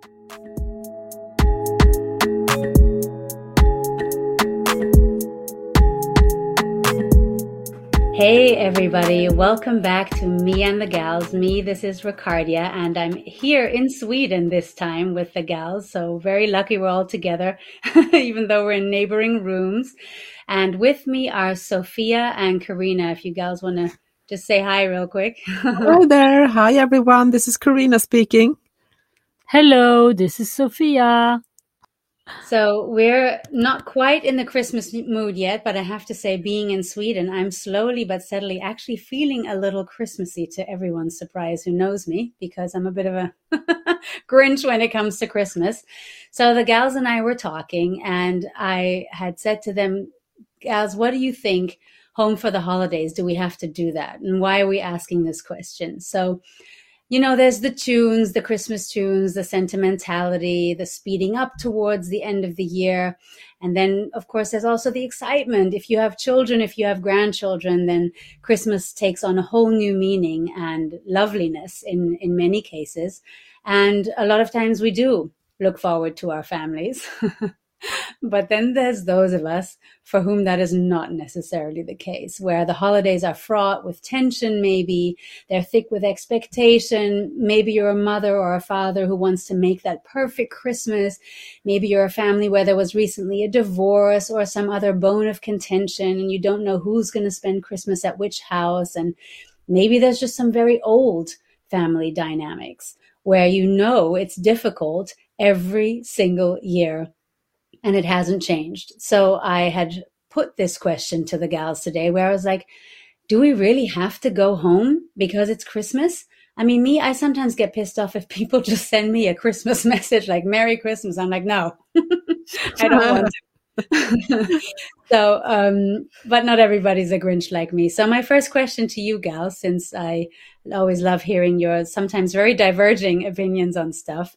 Hey everybody, welcome back to Me and the Gals. This is Ricardia, and I'm here in Sweden this time with the gals, so very lucky we're all together, even though we're in neighboring rooms. And with me are Sophia and Karina, if you gals want to just say hi real quick. Hi there. Hi everyone. This is Karina speaking. Hello, this is Sophia. So we're not quite in the Christmas mood yet, but I have to say, being in Sweden, I'm slowly but steadily actually feeling a little Christmassy, to everyone's surprise who knows me, because I'm a bit of a Grinch when it comes to Christmas. So the gals and I were talking, and I had said to them, gals, what do you think? Home for the holidays, do we have to do that? And why are we asking this question? So, you know, there's the tunes, the Christmas tunes, the sentimentality, the speeding up towards the end of the year. And then, of course, there's also the excitement. If you have children, if you have grandchildren, then Christmas takes on a whole new meaning and loveliness in many cases. And a lot of times we do look forward to our families. But then there's those of us for whom that is not necessarily the case, where the holidays are fraught with tension, maybe they're thick with expectation. Maybe you're a mother or a father who wants to make that perfect Christmas. Maybe you're a family where there was recently a divorce or some other bone of contention, and you don't know who's going to spend Christmas at which house. And maybe there's just some very old family dynamics where you know it's difficult every single year. And it hasn't changed. So I had put this question to the gals today where I was like, do we really have to go home because it's Christmas? I mean, I sometimes get pissed off if people just send me a Christmas message like Merry Christmas. I'm like, no, I don't want to. So, but not everybody's a Grinch like me. So my first question to you gals, since I always love hearing your sometimes very diverging opinions on stuff.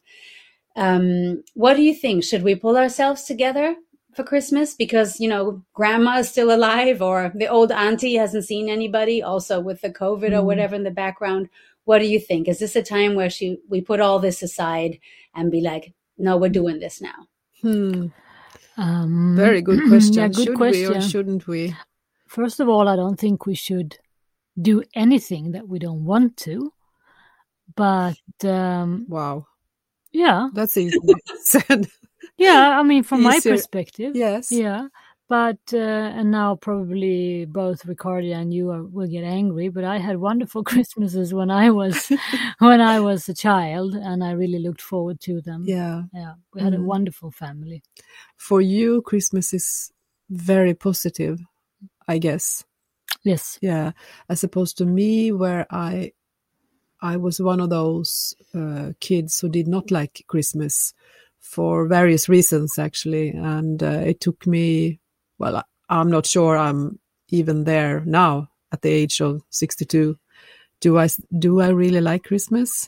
What do you think? Should we pull ourselves together for Christmas because, you know, grandma is still alive or the old auntie hasn't seen anybody, also with the COVID or whatever in the background? What do you think? Is this a time where we put all this aside and be like, no, we're doing this now? Very good question. Yeah, good Should question. we or shouldn't we? First of all, I don't think we should do anything that we don't want to. But wow. Yeah. That's easy said. Yeah, I mean, from Easier. my perspective. Yes. Yeah. But, and now probably both Ricardia and you will get angry, but I had wonderful Christmases when I was a child, and I really looked forward to them. Yeah. Yeah. We had a wonderful family. For you, Christmas is very positive, I guess. Yes. Yeah. As opposed to me, where I was one of those kids who did not like Christmas for various reasons, actually. And it took me, well, I'm not sure I'm even there now at the age of 62. Do I really like Christmas?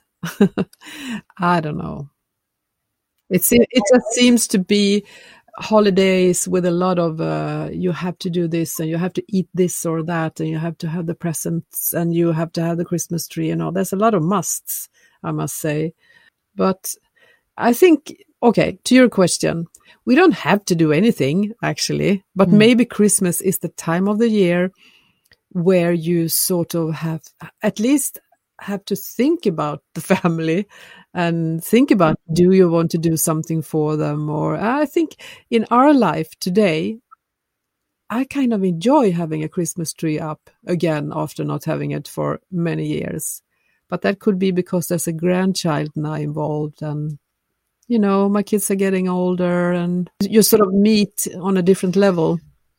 I don't know. It just seems to be holidays with a lot of you have to do this and you have to eat this or that and you have to have the presents and you have to have the Christmas tree and all. There's a lot of musts, I must say. But I think, okay, to your question, we don't have to do anything actually, but maybe Christmas is the time of the year where you sort of at least have to think about the family and think about, do you want to do something for them? Or I think in our life today, I kind of enjoy having a Christmas tree up again after not having it for many years. But that could be because there's a grandchild now involved and, you know, my kids are getting older and you sort of meet on a different level.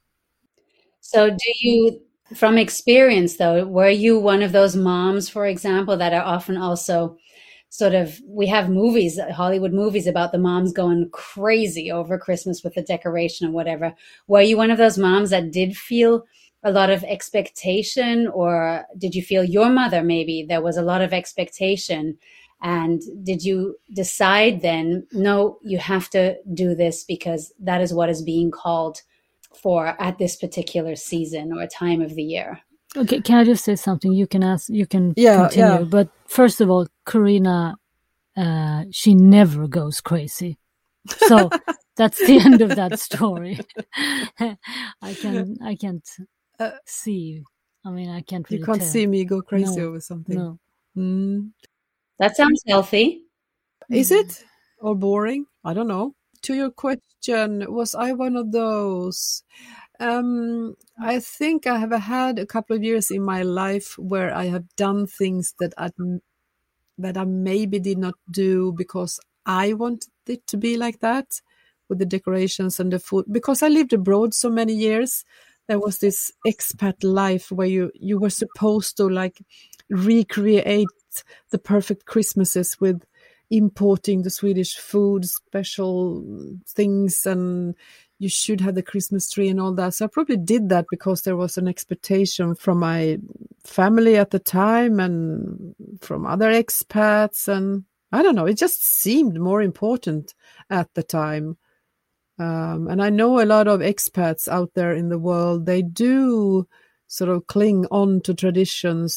So do you, from experience though, were you one of those moms, for example, that are often also sort of, we have movies, Hollywood movies about the moms going crazy over Christmas with the decoration or whatever. Were you one of those moms that did feel a lot of expectation, or did you feel your mother, maybe there was a lot of expectation? And did you decide then, no, you have to do this because that is what is being called for at this particular season or time of the year? Okay, can I just say something? You can continue. Yeah. But first of all, Karina, she never goes crazy. So that's the end of that story. I can't see. I mean, I can't really You can't tell. see me go crazy No, over something. no. That sounds healthy. Is it? Or boring? I don't know. To your question, was I one of those? I think I have had a couple of years in my life where I have done things that I maybe did not do because I wanted it to be like that, with the decorations and the food. Because I lived abroad so many years, there was this expat life where you were supposed to like recreate the perfect Christmases with importing the Swedish food, special things, and you should have the Christmas tree and all that. So I probably did that because there was an expectation from my family at the time and from other expats. And I don't know, it just seemed more important at the time. And I know a lot of expats out there in the world, they do sort of cling on to traditions.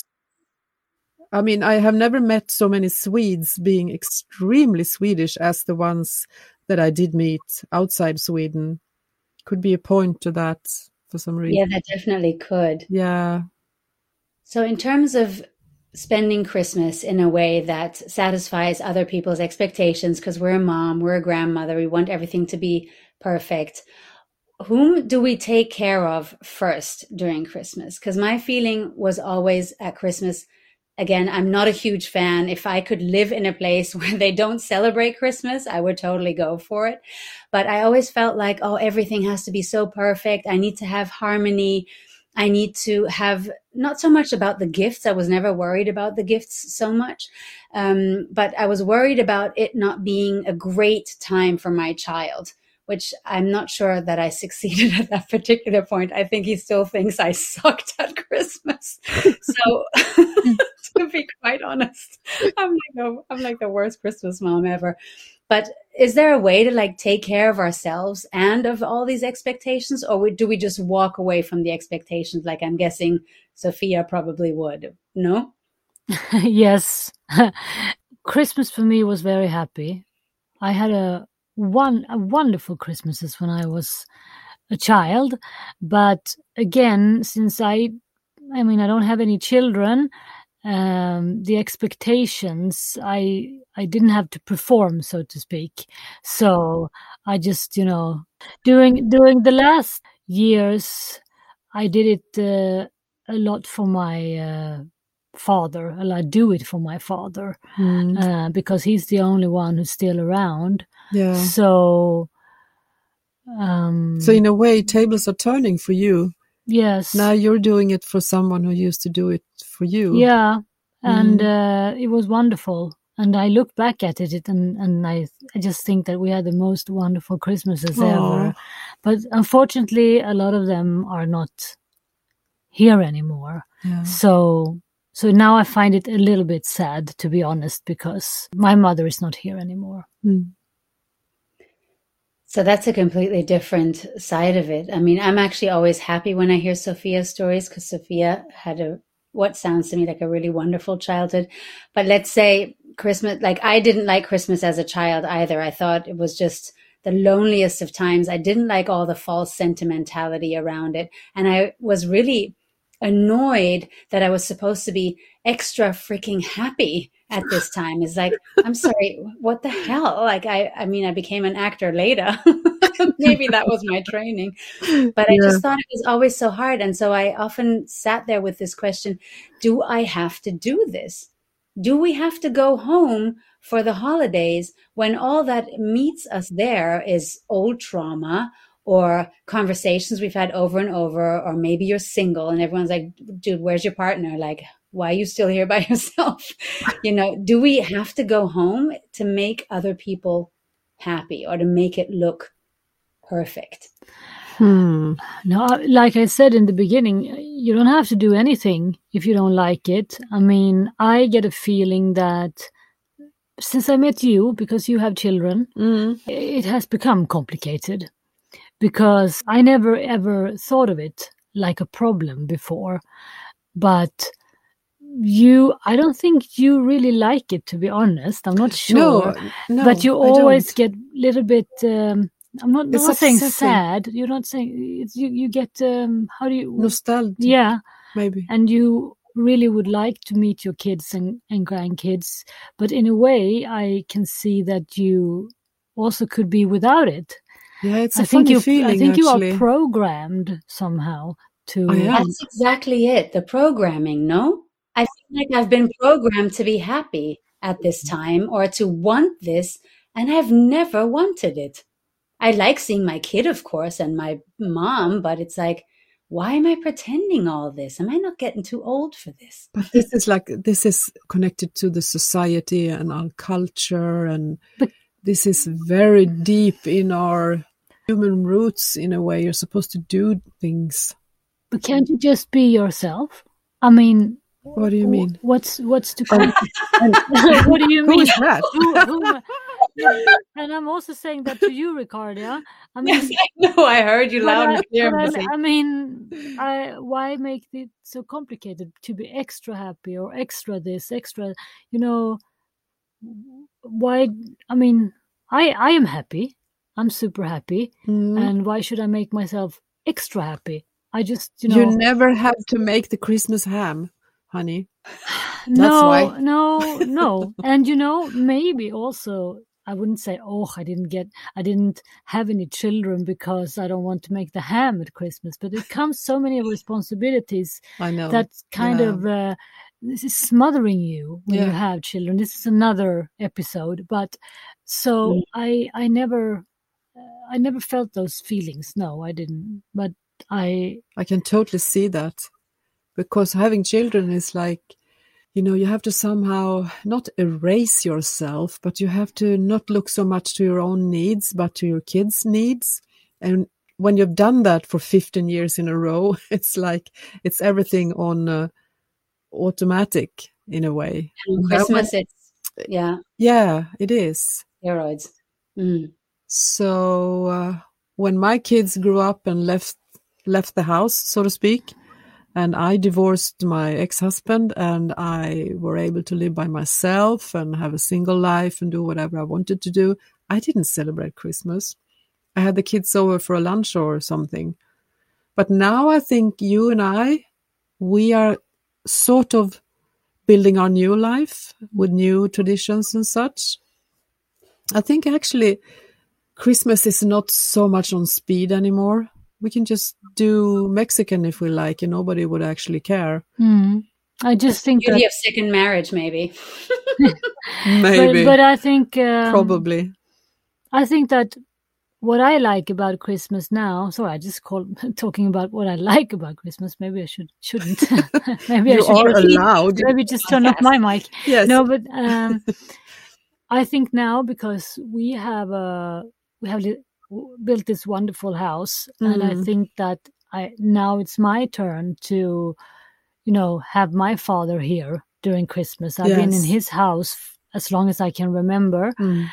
I mean, I have never met so many Swedes being extremely Swedish as the ones that I did meet outside Sweden. Could be a point to that for some reason. Yeah, that definitely could. Yeah. So in terms of spending Christmas in a way that satisfies other people's expectations, because we're a mom, we're a grandmother, we want everything to be perfect. Whom do we take care of first during Christmas? Because my feeling was always at Christmas, again, I'm not a huge fan. If I could live in a place where they don't celebrate Christmas, I would totally go for it. But I always felt like, oh, everything has to be so perfect. I need to have harmony. I need to have not so much about the gifts. I was never worried about the gifts so much. But I was worried about it not being a great time for my child, which I'm not sure that I succeeded at that particular point. I think he still thinks I sucked at Christmas. So to be quite honest, I'm like the worst Christmas mom ever. But is there a way to like take care of ourselves and of all these expectations, or do we just walk away from the expectations? Like I'm guessing Sophia probably would. No? Yes. Christmas for me was very happy. I had a wonderful Christmases when I was a child, but again, since I don't have any children, the expectations I didn't have to perform, so to speak. So I just, during the last years, I did it a lot for my father. I do it for my father because he's the only one who's still around. Yeah. So in a way, tables are turning for you. Yes. Now you're doing it for someone who used to do it for you. Yeah. And it was wonderful. And I look back at it and I just think that we had the most wonderful Christmases ever. But unfortunately, a lot of them are not here anymore. Yeah. So now I find it a little bit sad, to be honest, because my mother is not here anymore. So that's a completely different side of it. I mean, I'm actually always happy when I hear Sophia's stories because Sophia had what sounds to me like a really wonderful childhood. But let's say Christmas, like I didn't like Christmas as a child either. I thought it was just the loneliest of times. I didn't like all the false sentimentality around it. And I was really annoyed that I was supposed to be extra freaking happy at this time. It's like, I'm sorry, what the hell? Like, I mean, I became an actor later. Maybe that was my training. But I just thought it was always so hard. And so I often sat there with this question, do I have to do this? Do we have to go home for the holidays when all that meets us there is old trauma or conversations we've had over and over, or maybe you're single and everyone's like, dude, where's your partner? Like, why are you still here by yourself? Do we have to go home to make other people happy or to make it look perfect? No, like I said in the beginning, you don't have to do anything if you don't like it. I mean, I get a feeling that since I met you, because you have children, it has become complicated. Because I never ever thought of it like a problem before. But I don't think you really like it, to be honest. I'm not sure. No, but you I always don't. get a little bit, I'm not saying upsetting. sad. You're not saying, you get, how do you, Nostalgia. yeah. Maybe. And you really would like to meet your kids and grandkids. But in a way, I can see that you also could be without it. Yeah, it's a funny feeling, I think actually. you are programmed somehow to... That's exactly it, the programming, no? I feel like I've been programmed to be happy at this time or to want this, and I've never wanted it. I like seeing my kid, of course, and my mom, but it's like, why am I pretending all this? Am I not getting too old for this? But this is connected to the society and our culture, and this is very deep in our human roots. In a way, you're supposed to do things. But can't you just be yourself? I mean, what do you mean? What's to come? What do you mean? Who is that? And I'm also saying that to you, Ricardia. I mean, yes, I know. I heard you loud and clear. I mean, why make it so complicated to be extra happy or extra this, extra? You know, why? I mean, I am happy. I'm super happy, and why should I make myself extra happy? I just, you never have to make the Christmas ham, honey. That's no, why. No. And maybe also I wouldn't say, oh, I didn't have any children because I don't want to make the ham at Christmas. But it comes so many responsibilities. I know. That kind of this is smothering you when you have children. This is another episode, but so I never felt those feelings. No, I didn't. But I can totally see that, because having children is like, you have to somehow not erase yourself, but you have to not look so much to your own needs, but to your kids' needs. And when you've done that for 15 years in a row, it's like it's everything on automatic in a way. And Christmas, yeah, it is steroids. So when my kids grew up and left the house, so to speak, and I divorced my ex-husband, and I were able to live by myself and have a single life and do whatever I wanted to do, I didn't celebrate Christmas. I had the kids over for a lunch or something. But now I think you and we are sort of building our new life with new traditions and such. I think actually Christmas is not so much on speed anymore. We can just do Mexican if we like, and nobody would actually care. I just think beauty of second marriage, maybe. Maybe, but I think probably. I think that what I like about Christmas now. Sorry, I just talking about what I like about Christmas. Maybe I shouldn't. Maybe you are allowed. Maybe just turn off my mic. Yes. No, but I think now, because we have built this wonderful house, and I think that now it's my turn to, have my father here during Christmas. I've been in his house as long as I can remember.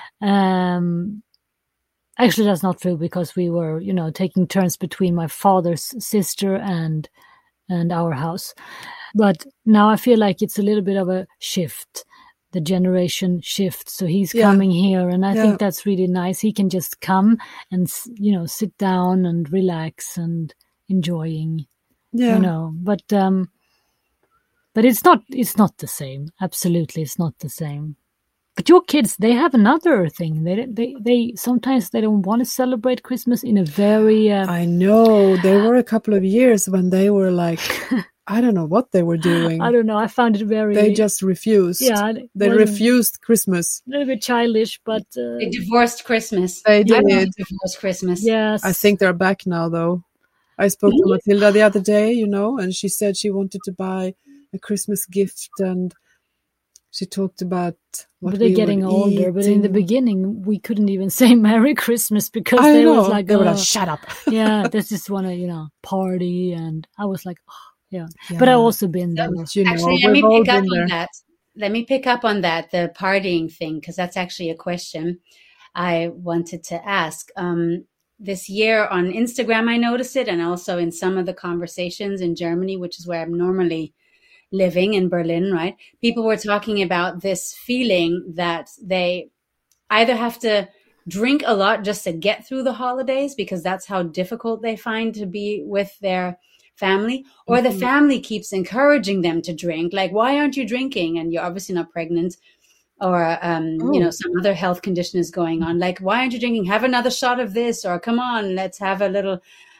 Actually, that's not true, because we were, taking turns between my father's sister and our house. But now I feel like it's a little bit of a shift. The generation shift, so he's coming here, and I think that's really nice. He can just come and sit down and relax and enjoying, But it's not the same. Absolutely, it's not the same. But your kids, they have another thing. They sometimes they don't want to celebrate Christmas in a very. I know there were a couple of years when they were like. I don't know what they were doing. I don't know. I found it very... They just refused. Yeah. They refused Christmas. A little bit childish, but... They divorced Christmas. They did. Divorced Christmas. Yes. I think they're back now, though. I spoke to Matilda the other day, and she said she wanted to buy a Christmas gift, and she talked about what they're getting older, but in the beginning, we couldn't even say Merry Christmas, because they were like... They were like, shut up. Yeah, they just want to, party, and I was like... Oh. Yeah, but I've also been there. Actually, let me pick up on that. Let me pick up on that, the partying thing, because that's actually a question I wanted to ask. This year on Instagram, I noticed it, and also in some of the conversations in Germany, which is where I'm normally living in Berlin, right? People were talking about this feeling that they either have to drink a lot just to get through the holidays because that's how difficult they find to be with their family, or the family keeps encouraging them to drink. Like, why aren't you drinking? And you're obviously not pregnant, or some other health condition is going on. Like, why aren't you drinking? Have another shot of this, or come on, let's have a little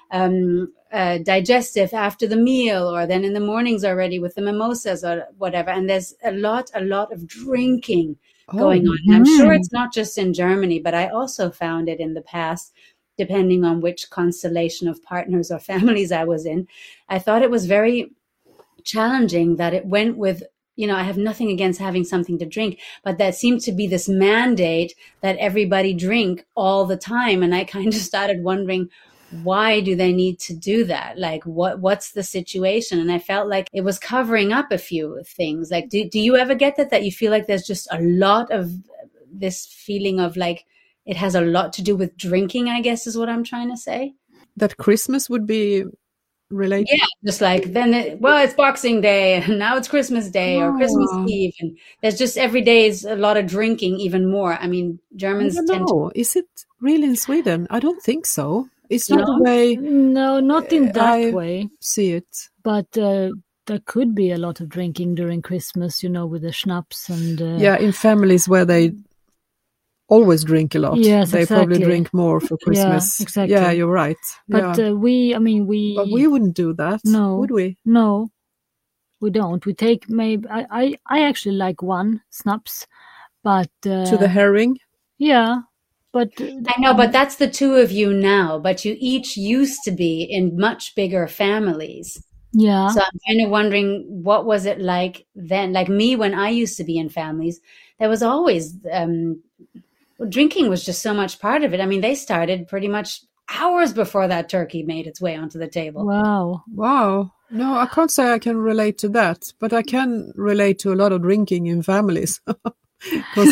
digestive after the meal, or then in the mornings already with the mimosas or whatever. And there's a lot of drinking going on. And I'm sure it's not just in Germany, but I also found it in the past, depending on which constellation of partners or families I was in. I thought it was very challenging that it went with, I have nothing against having something to drink, but that seemed to be this mandate that everybody drink all the time. And I kind of started wondering, why do they need to do that? Like, what's the situation? And I felt like it was covering up a few things. Like, do you ever get that you feel like there's just a lot of this feeling of like, it has a lot to do with drinking, I guess is what I'm trying to say. That Christmas would be related? Yeah, just like then, it's Boxing Day, and now it's Christmas Day or Christmas Eve. And there's just every day is a lot of drinking even more. I mean, Germans tend to... Is it really in Sweden? I don't think so. It's not the way... No, not in that way. See it. But there could be a lot of drinking during Christmas, with the schnapps and... in families where they always drink a lot. Yes, they probably drink more for Christmas. Yeah, exactly. Yeah, you're right. But we... But we wouldn't do that, would we? No, we don't. We take maybe... I actually like one snaps, but... to the herring? Yeah. But I know, but that's the two of you now. But you each used to be in much bigger families. Yeah. So I'm kind of wondering, what was it like then? Like me, when I used to be in families, there was always drinking was just so much part of it. I mean, they started pretty much hours before that turkey made its way onto the table. Wow. No, I can't say I can relate to that, but I can relate to a lot of drinking in families because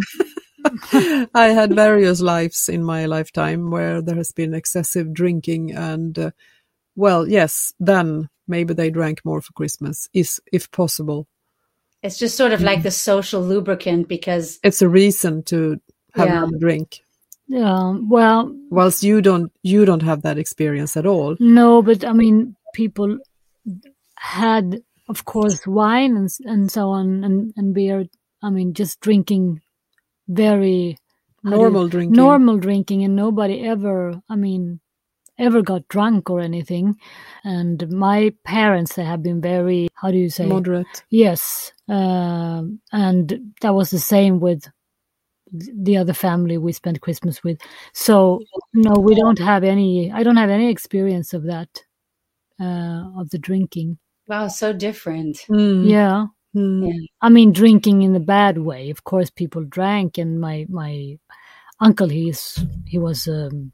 I had various lives in my lifetime where there has been excessive drinking and, yes, then maybe they drank more for Christmas, if possible. It's just sort of like the social lubricant because... It's a reason to have another drink. Yeah, well... Whilst you don't have that experience at all. No, but I mean, people had, of course, wine and so on and beer. I mean, just drinking... very normal drinking, and nobody ever got drunk or anything. And my parents, they have been very, how do you say, moderate. Yes, and that was the same with the other family we spent Christmas with. So no, we don't have any. I don't have any experience of that, of the drinking. Wow, so different. Yeah. Yeah. I mean, drinking in the bad way. Of course, people drank, and my uncle, he was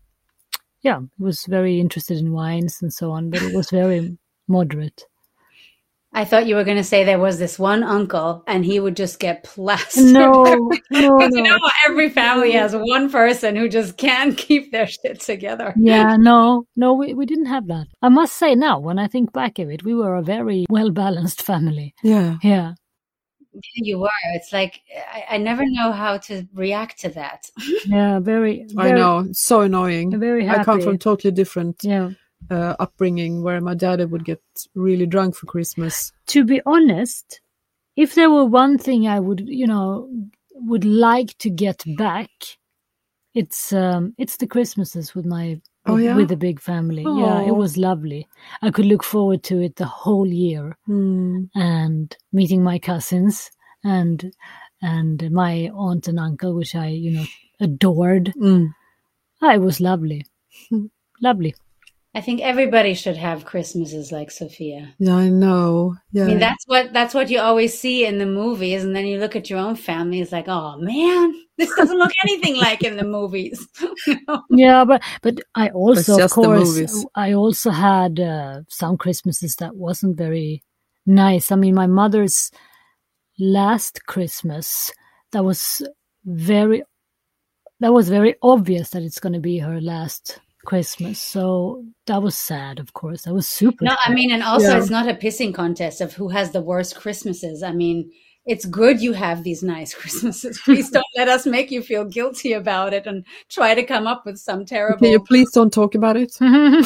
very interested in wines and so on, but it was very moderate. I thought you were going to say there was this one uncle, and he would just get plastered. No. You know, every family has one person who just can't keep their shit together. Yeah, no, we didn't have that. I must say now, when I think back of it, we were a very well-balanced family. Yeah. Yeah. You were. It's like, I never know how to react to that. Yeah, very I know. It's so annoying. Very happy. I come from totally different upbringing where my dad would get really drunk for Christmas. To be honest, if there were one thing I would like to get back, it's the Christmases with with the big family. Oh. Yeah, it was lovely. I could look forward to it the whole year, and meeting my cousins and my aunt and uncle, which I adored. It was lovely, lovely. I think everybody should have Christmases like Sophia. Yeah, I know. Yeah. I mean, that's what you always see in the movies, and then you look at your own family. It's like, oh man, this doesn't look anything like in the movies. Yeah, but I also, of course, I also had some Christmases that wasn't very nice. I mean, my mother's last Christmas, that was very obvious that it's going to be her last Christmas. So that was sad, of course. That was super No, sad. I mean, and also Yeah. it's not a pissing contest of who has the worst Christmases. I mean, it's good you have these nice Christmases. Please don't let us make you feel guilty about it and try to come up with some Can you terrible. please don't talk about it?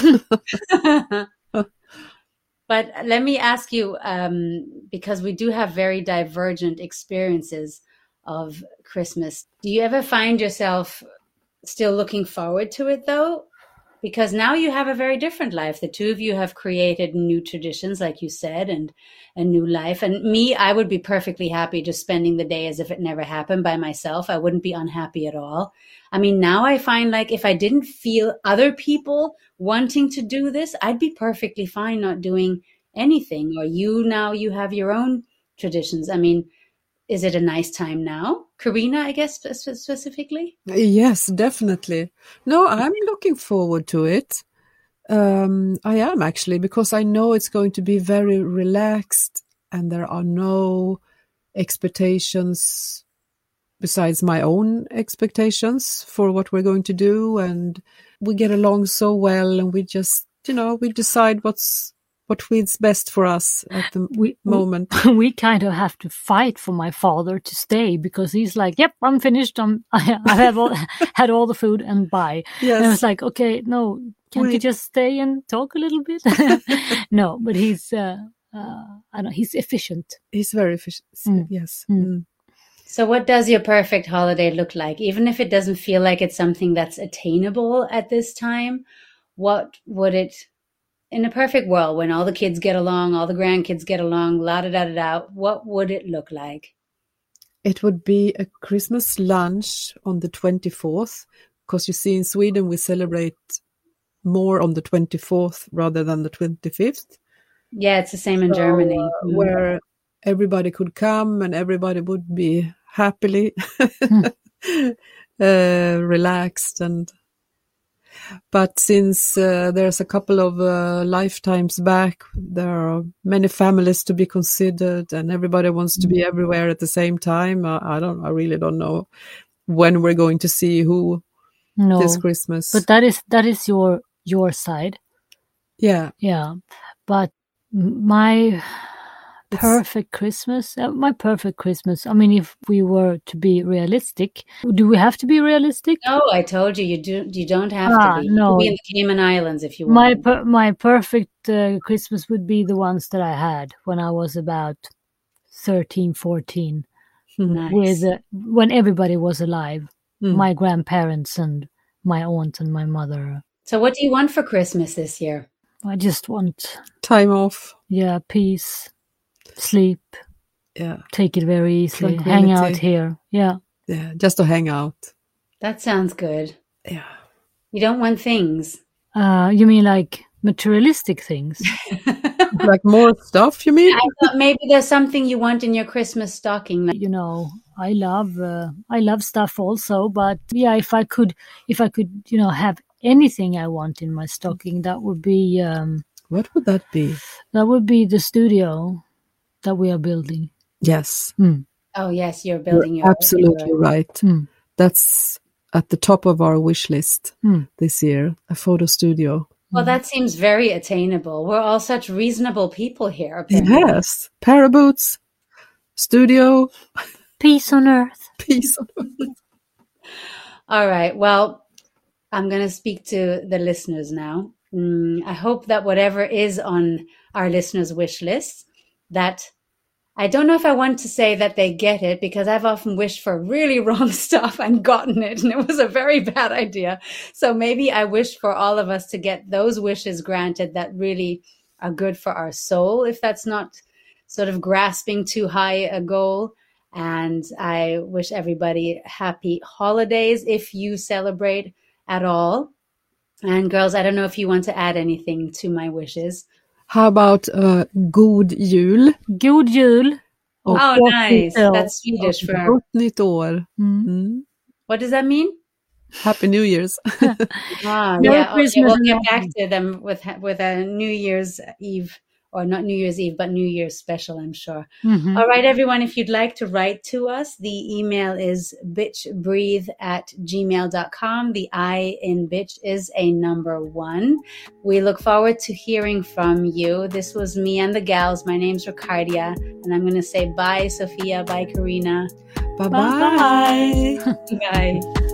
But let me ask you, because we do have very divergent experiences of Christmas. Do you ever find yourself still looking forward to it, though? Because now you have a very different life. The two of you have created new traditions, like you said, and a new life. And me, I would be perfectly happy just spending the day as if it never happened by myself. I wouldn't be unhappy at all. I mean, now I find like if I didn't feel other people wanting to do this, I'd be perfectly fine not doing anything. Or you have your own traditions. I mean, is it a nice time now? Karina, I guess specifically? Yes, definitely. No, I'm looking forward to it. I am actually, because I know it's going to be very relaxed and there are no expectations besides my own expectations for what we're going to do. And we get along so well, and we just, we decide what feels best for us at the moment. We kind of have to fight for my father to stay, because he's like, "Yep, I'm finished. I have had all the food and bye." Yes. And I was like, "Okay, no, can't you just stay and talk a little bit?" No, but he's I don't know, he's efficient. He's very efficient. Yes. So what does your perfect holiday look like? Even if it doesn't feel like it's something that's attainable at this time, what would it, in a perfect world, when all the kids get along, all the grandkids get along, la-da-da-da-da, what would it look like? It would be a Christmas lunch on the 24th, because you see in Sweden we celebrate more on the 24th rather than the 25th. Yeah, it's the same in Germany. Where everybody could come and everybody would be happily relaxed. But since there's a couple of lifetimes back, there are many families to be considered, and everybody wants to be everywhere at the same time. I really don't know when we're going to see who this Christmas. But that is your side. Yeah. Yeah. But my perfect Christmas, I mean, if we were to be realistic, do we have to be realistic? No, I told you, you don't have to be. No. You could be in the Cayman Islands if you want. My perfect Christmas would be the ones that I had when I was about 13, 14, Nice. when everybody was alive, my grandparents and my aunt and my mother. So what do you want for Christmas this year? I just want time off. Yeah, peace, sleep. Yeah, take it very easily. Hang out here. Yeah, just to hang out. That sounds good. Yeah. You don't want things. You mean like materialistic things? Like more stuff, you mean? I thought maybe there's something you want in your Christmas stocking. You know, I love stuff also, but yeah, if I could, have anything I want in my stocking, that would be. What would that be? That would be the studio that we are building. Yes. Oh yes, you're building You're absolutely right. That's at the top of our wish list this year, a photo studio. Well, that seems very attainable. We're all such reasonable people here, apparently. Yes. Paraboots, studio. Peace on earth. Peace on earth. All right. Well, I'm going to speak to the listeners now. I hope that whatever is on our listeners' wish list, that I don't know if I want to say that they get it, because I've often wished for really wrong stuff and gotten it, and it was a very bad idea. So maybe I wish for all of us to get those wishes granted that really are good for our soul, if that's not sort of grasping too high a goal. And I wish everybody happy holidays if you celebrate at all. And girls, I don't know if you want to add anything to my wishes. How about God Jul? God Jul. Oh, nice. That's Swedish for Gott Nytt År. What does that mean? Happy New Year's. Yeah. Okay, we'll get back to them with a New Year's Eve or not New Year's Eve, but New Year's special, I'm sure. Mhm. All right, everyone, if you'd like to write to us, the email is bitchbreathe@gmail.com. The I in bitch is a number 1. We look forward to hearing from you. This was me and the gals. My name's Ricardia, and I'm going to say bye, Sophia. Bye, Karina. Bye-bye. Bye.